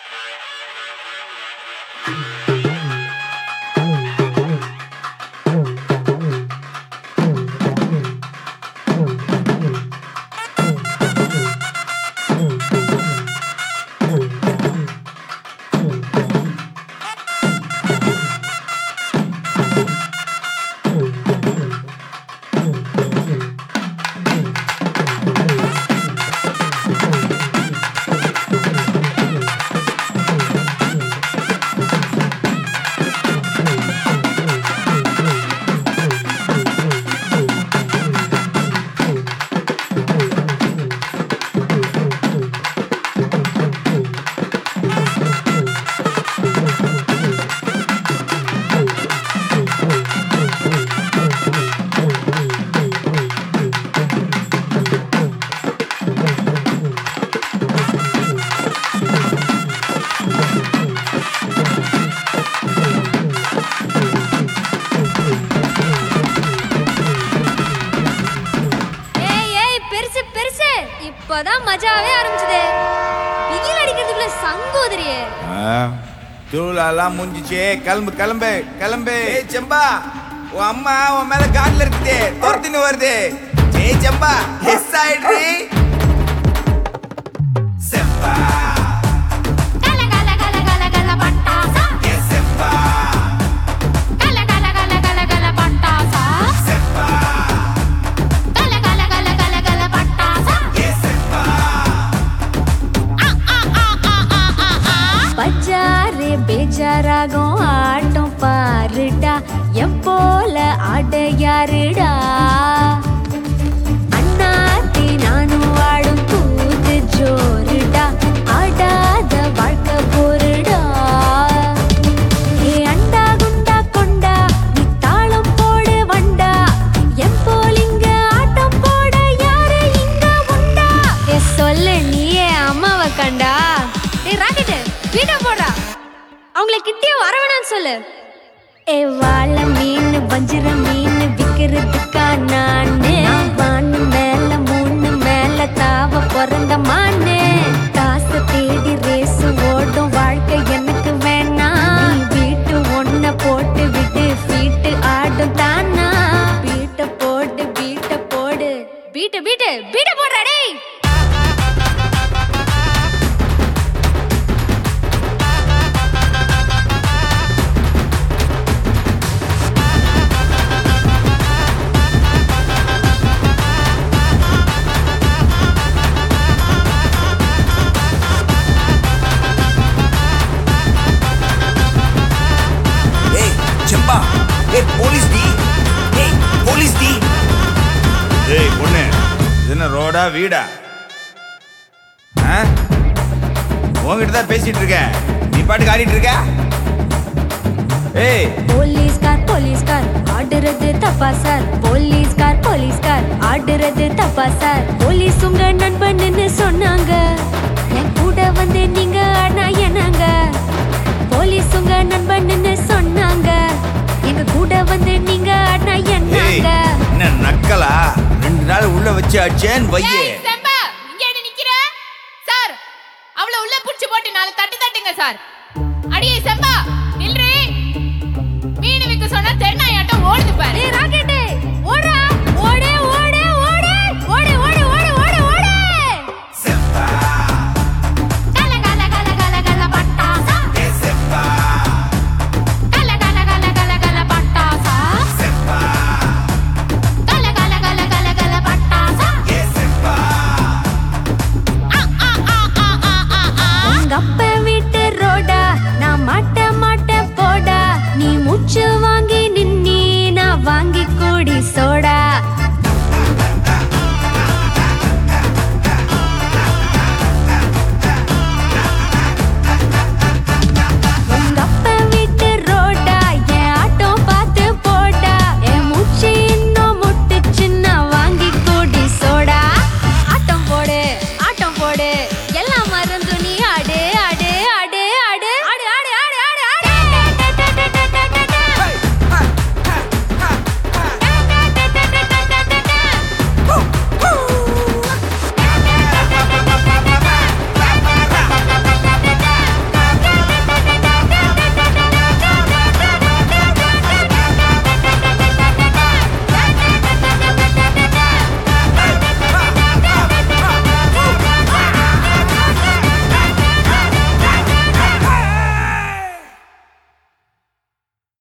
இப்பதான் மஜாவே ஆரம்பிச்சதே. பிகில் அடிக்கிறதுக்குள்ள சங்கோதரியே. திருவிழாலாம் முடிஞ்சிச்சே. கிளம்பு கிளம்பு கிளம்பு. செம்பா, உன் அம்மா உன் மேல காட்டுல இருக்குது, துரத்தின்னு வருது. செம்பா எஸ் ஆயிடுறி. செம்பா பேஜாராகும் ஆட்டம் பாருடா, என் போல ஆடையாருடா. அண்ணாத்தி நானும் வாழும் கூத்து ஜோருடா, ஆடாத வாழ்க்கை போருடா. ஏ அண்டா குண்டா கொண்டா, நீ தாளம் போடு வண்டா, என் போலிங்க ஆட்டம் போட யாரு இங்க உண்டா. ஏ சொல்லு நீயே அம்மாவை கண்டா. ஏ ராக்கெட்டு வீட்டை போடா, அவங்கள கிட்டே வரவேணான்னு சொல்லு. ஏ வாழ மீன் வஞ்சிர மீன் விக்கிறதுக்கா நானு, வானு மேல மூணு மேல தாவ பிறந்த மானு. காசு தேடி ரேசு ஓடும் வாழ்க்கை எனக்கு வேணாம். வீட்டு ஒன்ன போட்டு விட்டு வீட்டு ஆடும் தானா. வீட்டை போடு வீட்டை போடு வீட்டு வீட்டு வீட்டை போடுறாடே. போலீஸ் டி, போலீஸ் டி. ஏய் பொண்ணு, இது என்ன ரோடா வீடா? உங்ககிட்ட தான் பேசிட்டு இருக்கேன், நீ பாட்டுக்கு ஆடிட்டு இருக்க. ஏய் போலீஸ்கார் போலீஸ்கார் ஆடுறது தப்பா சார். போலீஸ்கார் ஆடுறது தப்பா சார். போலீஸ் உங்க நண்பன்னு சொன்னாங்க, என் கூட வந்து நீங்க ஆனா என்னங்க. போலீஸ் உங்க நண்பன்னு சொன்னாங்க, எங்க கூட வந்து நீங்க ஆனா என்னங்க. என்ன நக்கலா? 2 நாள் உள்ள வச்சு அடிச்சேன் வையே. செம்பா இங்க என்ன நிக்கிற சார்? அவள உள்ள புடிச்சு போட்டு 4 தட்டு தட்டுங்க சார். அடியே செம்பா நில்றே. மீன் விக்க சொன்னா தென்னாயாட்டம் ஓடுது பாரு. ஏய் ராக்கெட் ஓடா, ஓடு ஓடு ஓடு ஓடு ஓடு ஓடு ஓடு ஓடு. செம்பா கல கல கல கல கல பட்டாசா. செம்பா கல கல கல கல கல பட்டாசா. செம்பா கல கல கல கல கல பட்டாசா. செம்பா. உங்க அப்பா வீட்டு ரோடா, நான் மாட்ட மாட்ட போடா. நீ மூச்சு வாங்கி நின்னி, நான் வாங்கி கூடி சோடா. உங்க அப்பா வீட்டு ரோடா, என் ஆட்டம் பார்த்து போடா. என் மூச்சு இன்னும் முட்டுச்சு, நான் வாங்கி கூடி சோடா. ஆட்டம் போடு எல்லாம் மறந்து